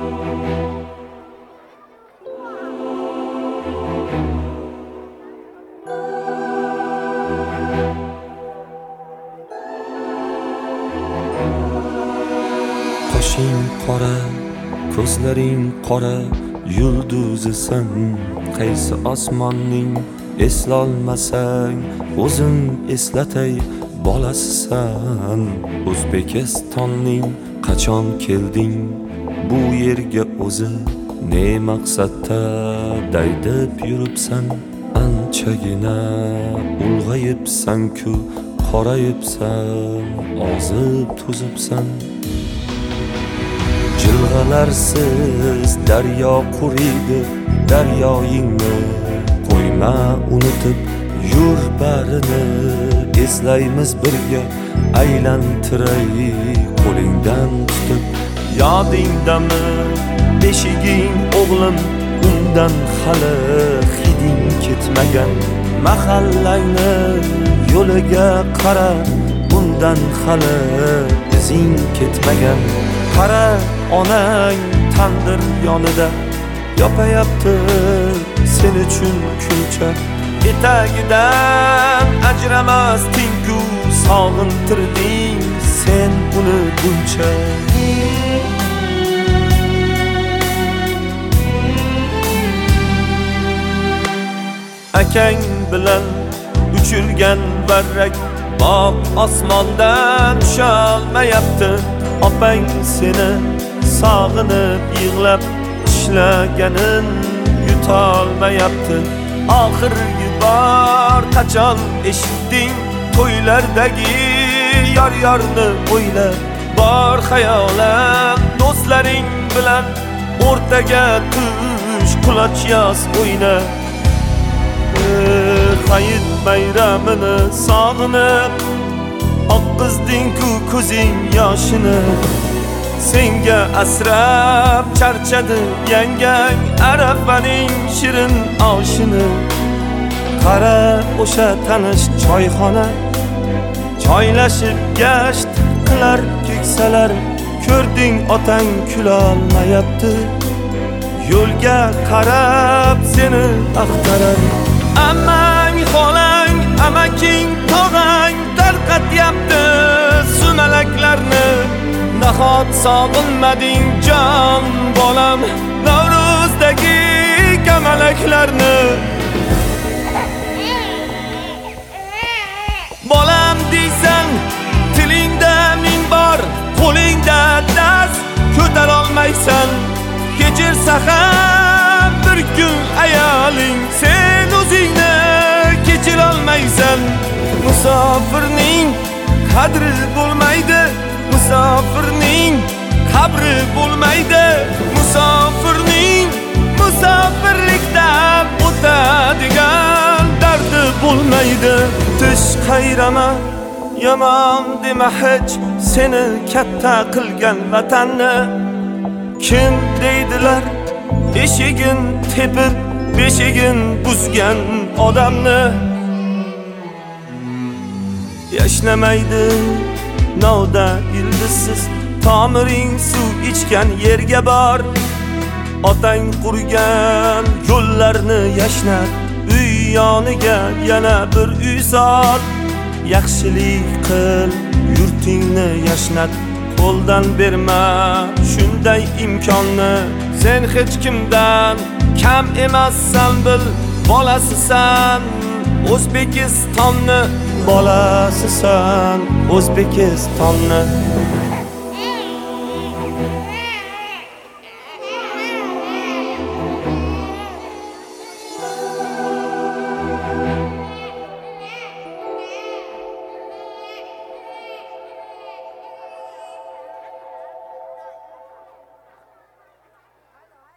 Qoshing qora, ko'zlaring qora, yulduzisan. Qaysi osmonning eslolmasang, o'zim eslatay, bolasisan. O'zbekistonning qachon kelding bu yerga o'zi? Ne maqsadda daydib yuribsan? Anchagina ulg'ayibsan-ku, qorayibsan, ozib to'zibsan. Jilg'alarsiz daryo quriydi, daryoyingni qo'yma unutib, yur barini eslaymiz birga, aylantiray qo'lingdan tutib. Yodingdami beshiging o'g'lim, undan hali hiding ketmagan. Mahallangni yo'liga qara, bundan hali izing ketmagan. Qara, onang tandir yonida yopayapti sen uchun kulcha. Etagidan ajramasding-ku, sog'intirding sen uni buncha. Akang bilan uchirgan varrak bog' osmondan tusholmayapti. Opang seni sog'inib yig'lab ishlaganin yutolmayapti. Oxirgi bor qachon eshitding to'ylardagi yor-yorni o'yla. Bor xayolan do'stlaring bilan o'rtaga tush, quloch yoz o'yna. Hayit bayramini sog'inib oqqizding-ku ko'zing yoshini. Senga asrab charchadi yangang arafaning shirin oshini. Qara, o'sha tanish choyxona joylashib gasht qilar keksalar. Ko'rding otang kulolmayapti, yo'lga qarab seni axtarar. Ammang, xolang, amaking, tog'ang tarqatyapti sumalaklarni. Nahot sog'inmading jon bolam Navro'zdagi kamalaklarni? Bolam deysan, tilingda ming bor, qo'lingda dast ko'tarolmaysan. Kechirsa ham bir kun ayoling, sen o'zingni kechirolmaysan. Musofirning qadri bo'lmaydi, musofirning qabri bo'lmaydi. Musofirning musofirlikda o'tadigan dardi bo'lmaydi. Tish qayrama, yomon dema hech seni katta qilgan vatanni. Kim deydilar eshigin tepib beshigin buzgan odamni? Yashnamaydi novda ildizsiz, tomiring suv ichgan yerga bor. Otang qurgan yo'llarni yashnat, uy yoniga yana bir uy sol. Yaxshilik qil, yurtingni yashnat, qo'ldan berma shunday imkonni. Sen hech kimdan kam emassan, bil, bolasisan O'zbekistonni, bolasisan O'zbekistonni.